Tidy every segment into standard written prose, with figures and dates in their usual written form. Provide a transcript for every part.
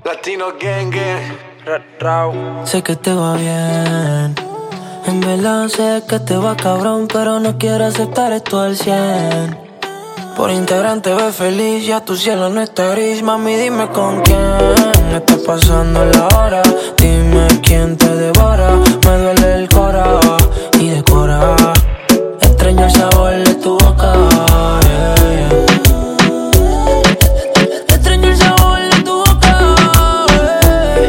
Latino Gang Gang. Sé que te va bien, en verdad sé que te va cabrón, pero no quiero aceptar esto al 100. Por Instagram te ves feliz, ya tu cielo no está gris. Mami, dime con quién está pasando la hora. Dime quién te devora, me duele el cora y decora. Extraño el sabor de tu boca, yeah, yeah. Extraño el sabor de tu boca, yeah.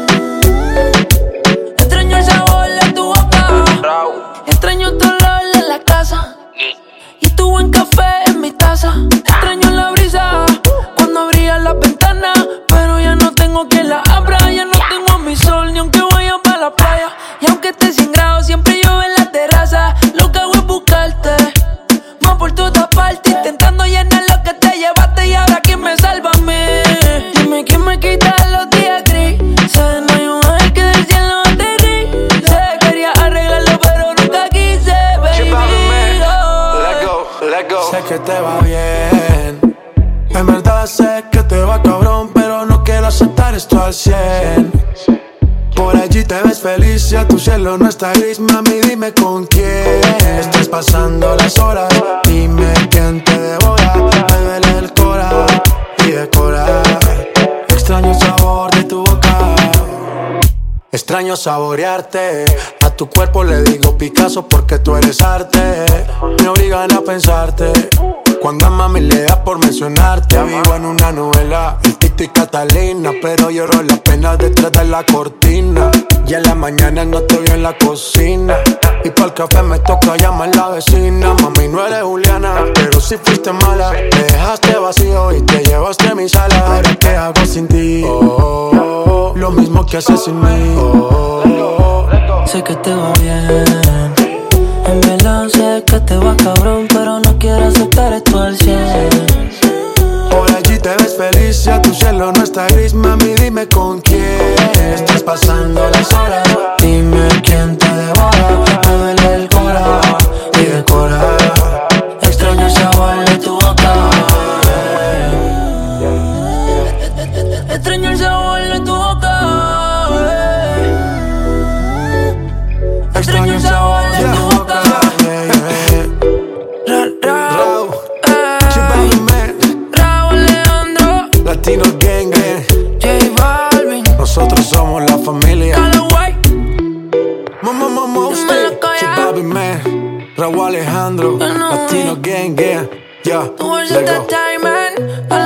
Extraño el sabor de tu boca. Extraño tu olor en la casa y tu buen café en mi taza. Extraño la brisa cuando abría la ventana, pero ya no tengo quien la abra. Ya no tengo a mi sol, ni aunque vaya para la playa. Y aunque esté 100 grados, siempre llueve en la terraza. Lo que hago es buscarte, más por todas partes, intentando llenar lo que te llevaste. Y ahora quién me salva a mí. Dime quién me quita los días grises. No hay un ángel que del cielo aterrice. Quería arreglarlo pero nunca quise, baby. Let go. Sé que te va bien, en verdad sé que te va cabrón, pero no quiero aceptar esto al 100. Por allí te ves feliz, ya tu cielo no está gris. Mami, dime con quién estás pasando las horas. Dime quién te devora, me duele el cora y decora. Extraño el sabor de tu boca, extraño saborearte. A tu cuerpo le digo Picasso porque tú eres arte. Me obligan a pensarte cuando a mami le da por mencionarte. Vivo en una novela, el Tito y Catalina, pero lloro las penas detrás de la cortina. Y en la mañana no estoy en la cocina, y por el café me toca llamar la vecina. Mami, no eres Juliana, pero si fuiste mala. Me dejaste vacío y te llevaste mi sala. Ahora qué hago sin ti, lo mismo que haces sin mí. Sé que te va bien, en verdad sé que te va cabrón, pero no quiero aceptar esto al 100. Por allí te ves feliz, ya tu cielo no está gris. Mami, dime con quién estás pasando las horas. Dime quién te devora, me duele el cora y decora. Extraño el sabor de tu boca, extraño el sabor de tu boca, extraño el sabor de tu boca. Latino Gang Gang. J Balvin, Nosotros somos la familia. Callaway, Chibabi Man, Raúl Alejandro, Latino Gang Gang. Yeah, tu let go. entertainment.